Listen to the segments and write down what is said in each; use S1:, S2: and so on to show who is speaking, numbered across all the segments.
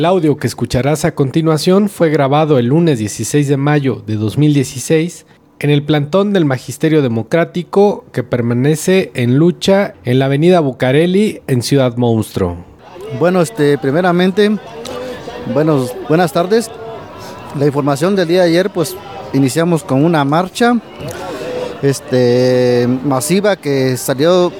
S1: El audio que escucharás a continuación fue grabado el lunes 16 de mayo de 2016 en el plantón del Magisterio Democrático que permanece en lucha en la avenida Bucareli en Ciudad Monstruo.
S2: Bueno, primeramente, buenas tardes. La información del día de ayer, pues iniciamos con una marcha masiva que salió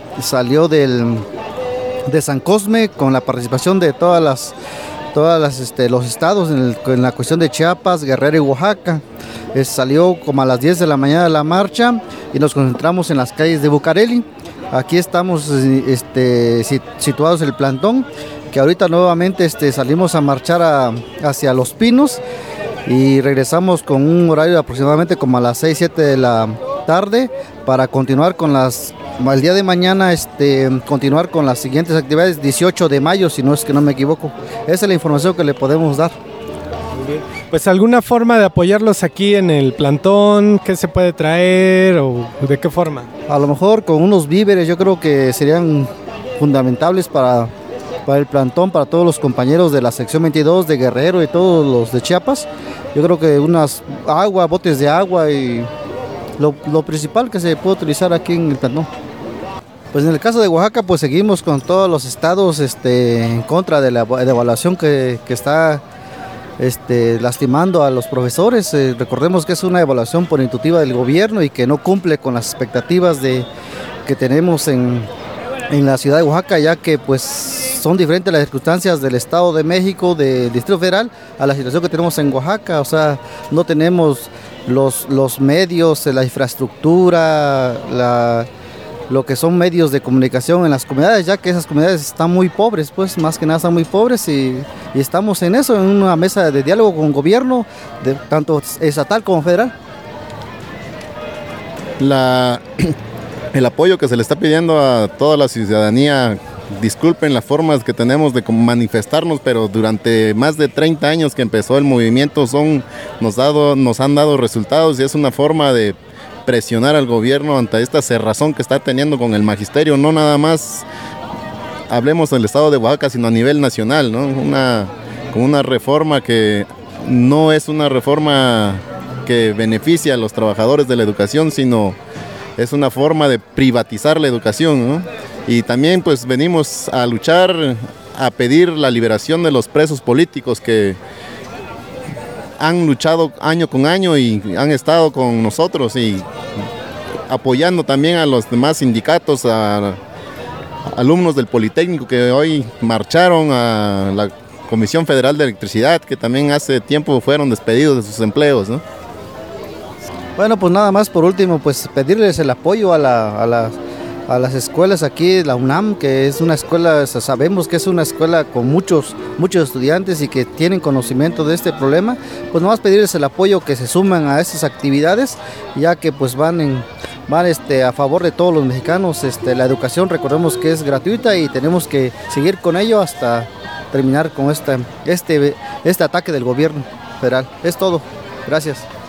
S2: de San Cosme con la participación de todos los estados en la cuestión de Chiapas, Guerrero y Oaxaca. Salió como a las 10 de la mañana la marcha y nos concentramos en las calles de Bucareli. Aquí estamos situados en el plantón, que ahorita nuevamente salimos a marchar hacia Los Pinos y regresamos con un horario de aproximadamente como a las 6, 7 de la tarde para continuar con el día de mañana, continuar con las siguientes actividades, 18 de mayo, si no es que no me equivoco. Esa es la información que le podemos dar.
S1: Pues alguna forma de apoyarlos aquí en el plantón, ¿qué se puede traer o de qué forma?
S2: A lo mejor con unos víveres, yo creo que serían fundamentales para el plantón, para todos los compañeros de la sección 22 de Guerrero y todos los de Chiapas. Yo creo que botes de agua y lo principal que se puede utilizar aquí en el plantón. Pues en el caso de Oaxaca, pues seguimos con todos los estados en contra de la devaluación que está lastimando a los profesores. Recordemos que es una evaluación punitiva del gobierno y que no cumple con las expectativas que tenemos en la ciudad de Oaxaca, ya que pues son diferentes las circunstancias del Estado de México, del Distrito Federal, a la situación que tenemos en Oaxaca. O sea, no tenemos los medios, la infraestructura, lo que son medios de comunicación en las comunidades, ya que esas comunidades están muy pobres, pues más que nada están muy pobres y estamos en eso, en una mesa de diálogo con el gobierno, tanto estatal como federal.
S3: El apoyo que se le está pidiendo a toda la ciudadanía, disculpen las formas que tenemos de manifestarnos, pero durante más de 30 años que empezó el movimiento nos han dado resultados y es una forma de presionar al gobierno ante esta cerrazón que está teniendo con el magisterio, no nada más hablemos del estado de Oaxaca, sino a nivel nacional, ¿no? Con una reforma que no es una reforma que beneficia a los trabajadores de la educación, sino es una forma de privatizar la educación, ¿no? Y también pues venimos a luchar, a pedir la liberación de los presos políticos que han luchado año con año y han estado con nosotros y apoyando también a los demás sindicatos, a alumnos del Politécnico que hoy marcharon, a la Comisión Federal de Electricidad que también hace tiempo fueron despedidos de sus empleos, ¿no?
S2: Bueno, pues nada más por último, pues pedirles el apoyo a las escuelas aquí, la UNAM, que es una escuela, sabemos que es una escuela con muchos estudiantes y que tienen conocimiento de este problema, pues nomás pedirles el apoyo, que se suman a estas actividades, ya que pues van a favor de todos los mexicanos. La educación, recordemos que es gratuita y tenemos que seguir con ello hasta terminar con este ataque del gobierno federal. Es todo. Gracias.